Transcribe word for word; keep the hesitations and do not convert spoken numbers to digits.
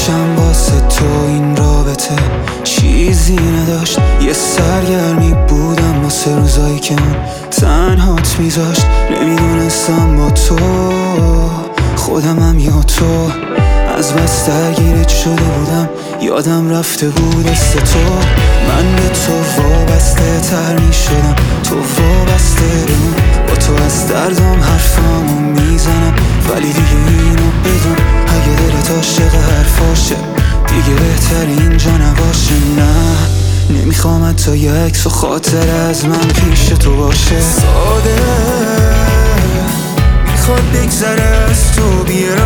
پیشم واسه تو این رابطه چیزی نداشت. یه سرگرمی بودم واسه روزایی که اون تنهات میذاشت. نمیدونستم با تو خودمم یا تو، از بس درگیرت شده بودم یادم رفته بود است تو. من به تو وابسته تر می شدم، تو وابسته بمون. با تو از دردم حرفامو میزنم، ولی دیگه اینو بدون اگه دلت عاشق حرفاشه دیگه بهتر اینجا نباشه. نه نمیخوام حتی یه عکس و خاطر از من پیش تو باشه. ساده میخواد بگذره از تو بیاره